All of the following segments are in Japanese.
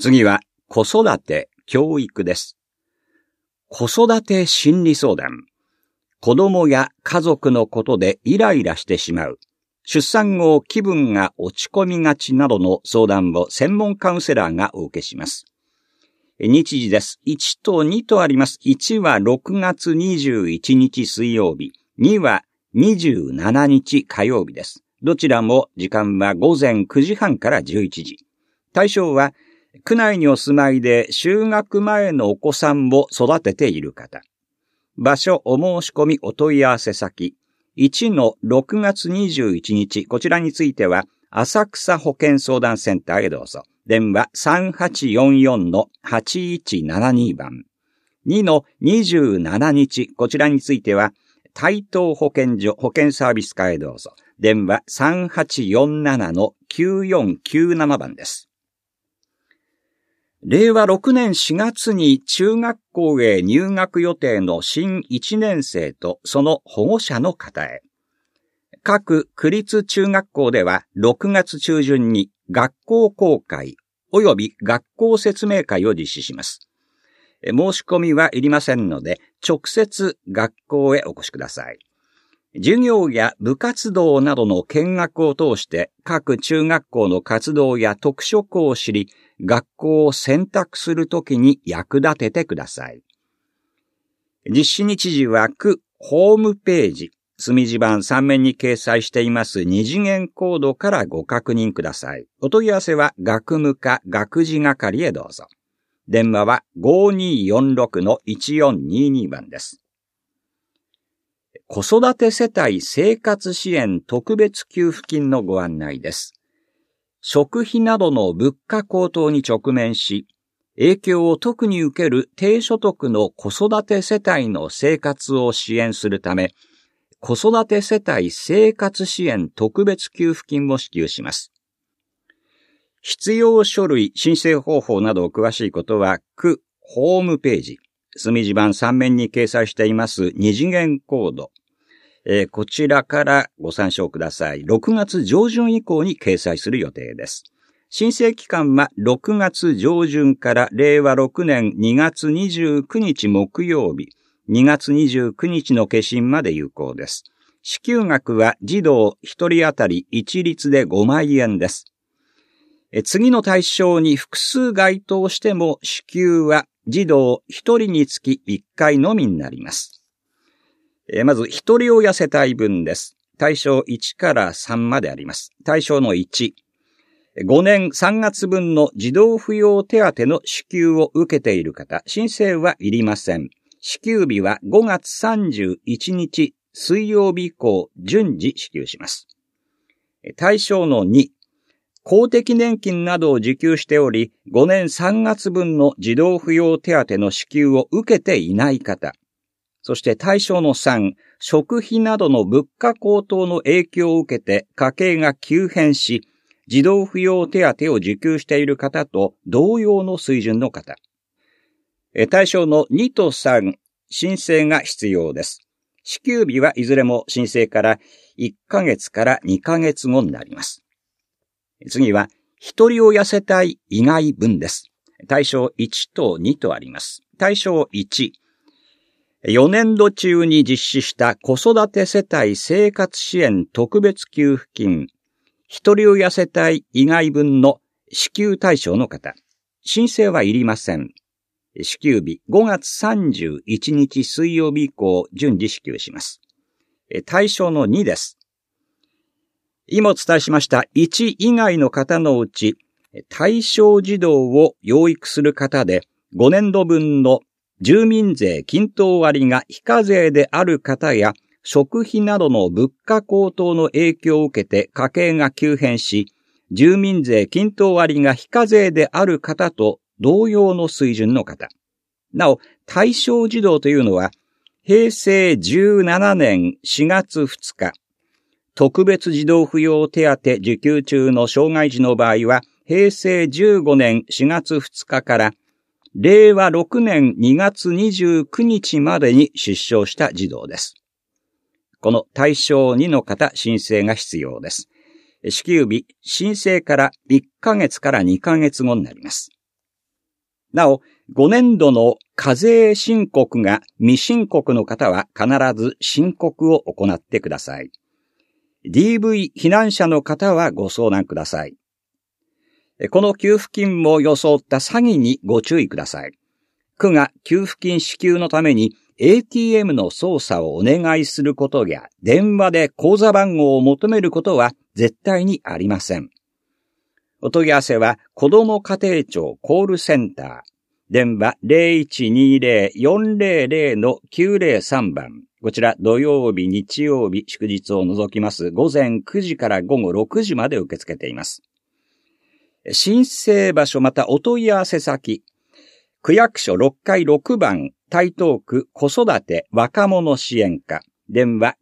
次は子育て、教育です。子育て心理相談。子供や家族のことでイライラしてしまう。出産後気分が落ち込みがちなどの相談を専門カウンセラーがお受けします。日時です。1と2とあります。1は6月21日水曜日。2は27日火曜日です。どちらも時間は午前9時半から11時。対象は、区内にお住まいで就学前のお子さんを育てている方。場所、お申し込み、お問い合わせ先。1の6月21日、こちらについては、浅草保健相談センターへどうぞ。電話 3844-8172 番。2の27日、こちらについては、台東保健所保健サービス課へどうぞ。電話 3847-9497 番です。令和6年4月に中学校へ入学予定の新1年生とその保護者の方へ。各区立中学校では6月中旬に学校公開及び学校説明会を実施します。申し込みはいりませんので、直接学校へお越しください。授業や部活動などの見学を通して各中学校の活動や特色を知り、学校を選択するときに役立ててください。実施日時は区ホームページ、隅地版3面に掲載しています二次元コードからご確認ください。お問い合わせは学務課学事係へどうぞ。電話は 5246-1422 番です。子育て世帯生活支援特別給付金のご案内です。食費などの物価高騰に直面し、影響を特に受ける低所得の子育て世帯の生活を支援するため、子育て世帯生活支援特別給付金を支給します。必要書類、申請方法など詳しいことは、区ホームページ、隅地版3面に掲載しています二次元コード、こちらからご参照ください。6月上旬以降に掲載する予定です。申請期間は6月上旬から令和6年2月29日木曜日、2月29日の消印まで有効です。支給額は児童1人当たり一律で5万円です。次の対象に複数該当しても支給は児童1人につき1回のみになります。まず、一人親世帯分です。対象1から3まであります。対象の1、5年3月分の児童扶養手当の支給を受けている方、申請はいりません。支給日は5月31日水曜日以降、順次支給します。対象の2、公的年金などを受給しており、5年3月分の児童扶養手当の支給を受けていない方、そして対象の3、食費などの物価高騰の影響を受けて家計が急変し、児童扶養手当を受給している方と同様の水準の方。対象の2と3、申請が必要です。支給日はいずれも申請から1ヶ月から2ヶ月後になります。次は、一人親世帯以外分です。対象1と2とあります。対象1、4年度中に実施した子育て世帯生活支援特別給付金、一人親世帯以外分の支給対象の方、申請はいりません。支給日5月31日水曜日以降順次支給します。対象の2です。今お伝えしました1以外の方のうち、対象児童を養育する方で5年度分の住民税均等割が非課税である方や、食費などの物価高騰の影響を受けて家計が急変し、住民税均等割が非課税である方と同様の水準の方。なお、対象児童というのは、平成17年4月2日、特別児童扶養手当受給中の障害児の場合は、平成15年4月2日から、令和6年2月29日までに出生した児童です。この対象2の方、申請が必要です。支給日、申請から1ヶ月から2ヶ月後になります。 なお、5年度の課税申告が未申告の方は必ず申告を行ってください。DV 避難者の方はご相談ください。この給付金も装った詐欺にご注意ください。区が給付金支給のために ATM の操作をお願いすることや電話で口座番号を求めることは絶対にありません。お問い合わせは子ども家庭庁コールセンター、電話 0120-400-903 番。こちら土曜日、日曜日、祝日を除きます午前9時から午後6時まで受け付けています。申請場所またお問い合わせ先、区役所6階6番台東区子育て若者支援課、電話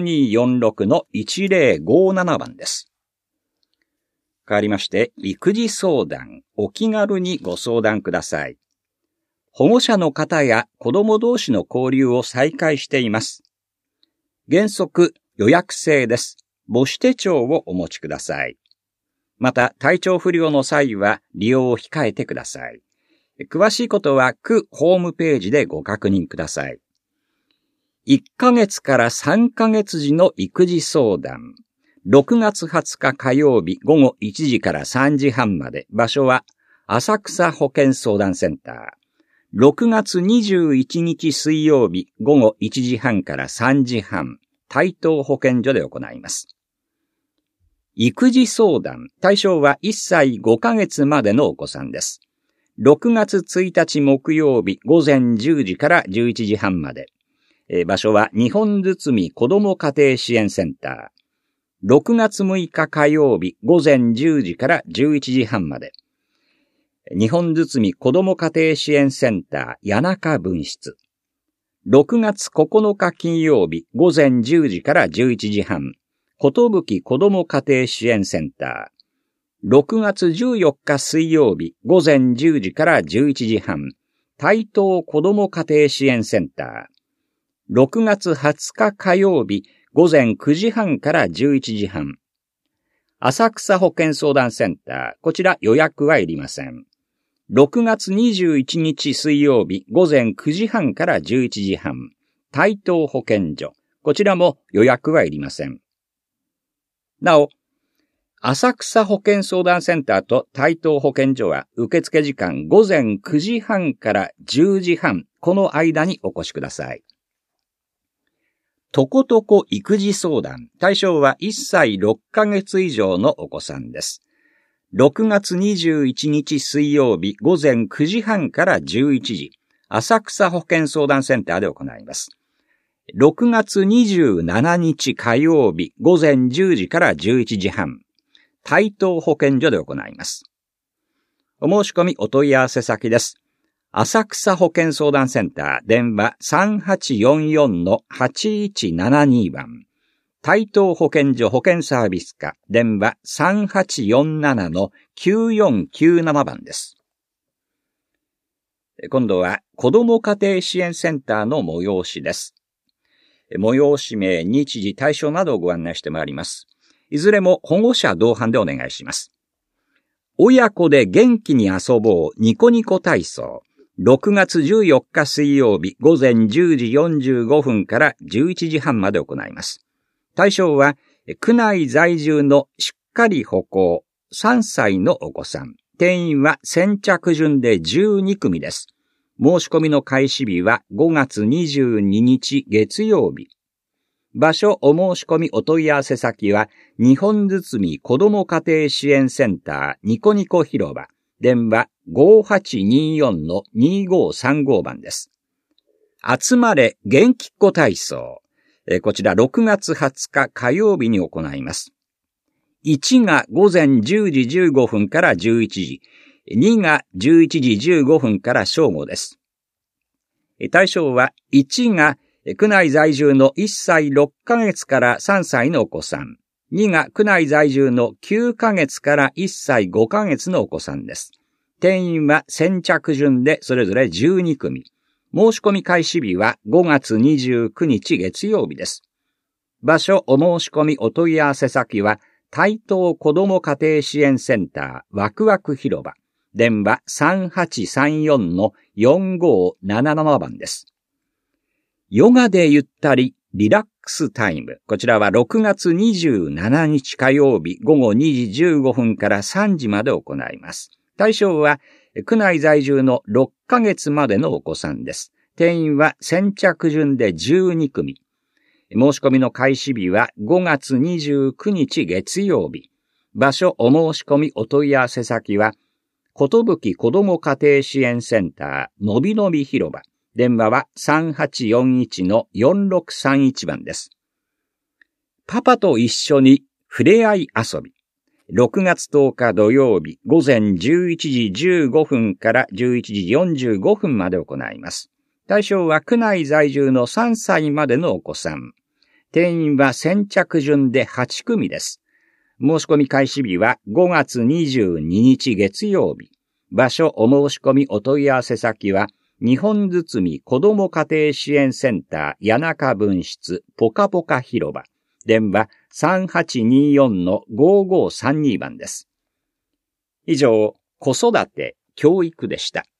5246-1057 番です。変わりまして、育児相談、お気軽にご相談ください。保護者の方や子供同士の交流を再開しています。原則予約制です。母子手帳をお持ちください。また、体調不良の際は利用を控えてください。詳しいことは区ホームページでご確認ください。1ヶ月から3ヶ月時の育児相談。6月20日火曜日午後1時から3時半まで。場所は浅草保健相談センター。6月21日水曜日午後1時半から3時半。台東保健所で行います。育児相談。対象は1歳5ヶ月までのお子さんです。6月1日木曜日午前10時から11時半まで。場所は日本堤子ども家庭支援センター。6月6日火曜日午前10時から11時半まで。日本堤子ども家庭支援センター谷中分室。6月9日金曜日午前10時から11時半。ことぶき子ども家庭支援センター。6月14日水曜日午前10時から11時半。台東子ども家庭支援センター。6月20日火曜日午前9時半から11時半。浅草保健相談センター。こちら予約はいりません。6月21日水曜日午前9時半から11時半。台東保健所。こちらも予約はいりません。なお、浅草保健相談センターと台東保健所は受付時間午前9時半から10時半。この間にお越しください。とことこ育児相談。対象は1歳6ヶ月以上のお子さんです。6月21日水曜日午前9時半から11時。浅草保健相談センターで行います。6月27日火曜日午前10時から11時半。台東保健所で行います。お申し込みお問い合わせ先です。浅草保健相談センター電話 3844-8172 番。台東保健所保健サービス課電話 3847-9497 番です。今度は子ども家庭支援センターの催しです。催し名、日時、対象などをご案内してまいります。いずれも保護者同伴でお願いします。親子で元気に遊ぼうニコニコ体操。6月14日水曜日午前10時45分から11時半まで行います。対象は、区内在住のしっかり歩行、3歳のお子さん。定員は先着順で12組です。申し込みの開始日は5月22日月曜日。場所お申し込みお問い合わせ先は、日本堤子ども家庭支援センターニコニコ広場。電話 5824-2535 番です。集まれ元気っ子体操。こちら6月20日火曜日に行います。1が午前10時15分から11時、2が11時15分から正午です。対象は1が区内在住の1歳6ヶ月から3歳のお子さん、2が区内在住の9ヶ月から1歳5ヶ月のお子さんです。定員は先着順でそれぞれ12組。申し込み開始日は5月29日月曜日です。場所お申し込みお問い合わせ先は台東子ども家庭支援センターワクワク広場。 電話 3834-4577 番です。ヨガでゆったりリラックスタイム。こちらは6月27日火曜日午後2時15分から3時まで行います。対象は区内在住の6ヶ月までのお子さんです。定員は先着順で12組。申し込みの開始日は5月29日月曜日。場所お申し込みお問い合わせ先は、ことぶき子ども家庭支援センターのびのび広場。電話は 3841-4631 番です。パパと一緒にふれあい遊び。6月10日土曜日午前11時15分から11時45分まで行います。対象は区内在住の3歳までのお子さん。定員は先着順で8組です。申し込み開始日は5月22日月曜日。場所お申し込みお問い合わせ先は、日本堤子ども家庭支援センター谷中分室ポカポカ広場。電話 3824-5532 番です。以上、子育て教育でした。